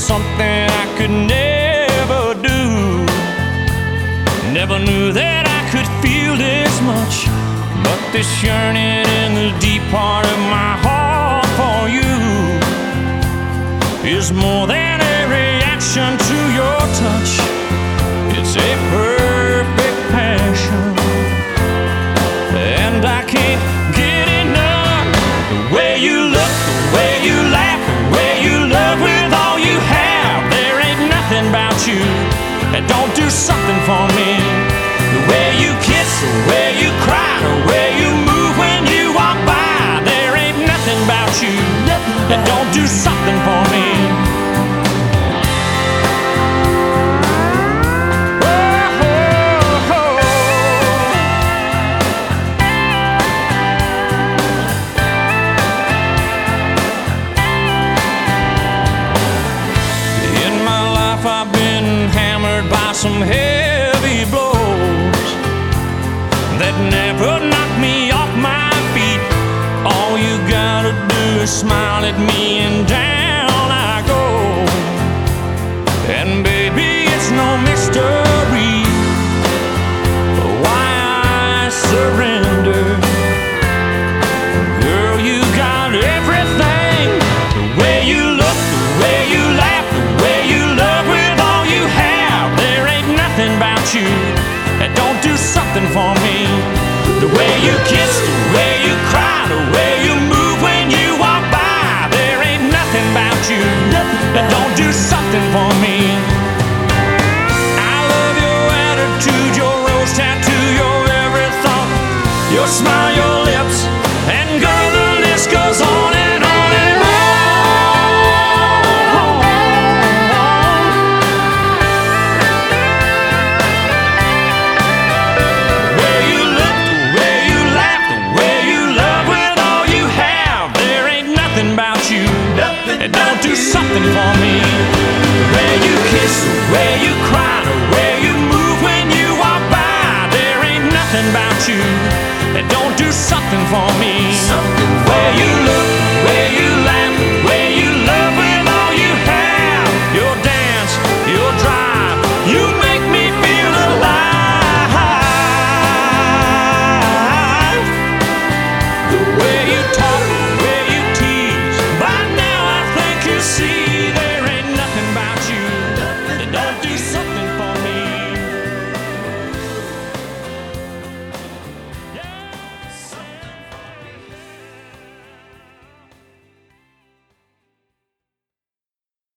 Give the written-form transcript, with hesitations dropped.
something I could never do. Never knew that I could feel this much, but this yearning in the deep part of my heart for you is more than a reaction to your touch. It's a perfect passion, and I can't get enough. The way you look, the way you laugh, the way you love with all you have. There ain't nothing about you that don't do something for me. The way you kiss, the way you cry, the way you move when you walk by. There ain't nothing about you that don't do something for me. I've been hammered by some heavy blows that never knocked me off my feet. All you gotta do is smile at me and down I go. And baby, it's no mystery why I surrender. Girl, you got everything. The way you look, the way you laugh, the way you love with all you have. There ain't nothing about you that don't do something for me. The way you kiss, the way you cry, the way you move when you walk by. There ain't nothing about you that don't do something for me. I love your attitude, your rose tattoo, your every thought, your smile, your lips, and girl, the list goes on and on and on. Don't do something for me. The way you kiss, the way you cry, the way you move when you walk by. There ain't nothing about you that don't do something for me.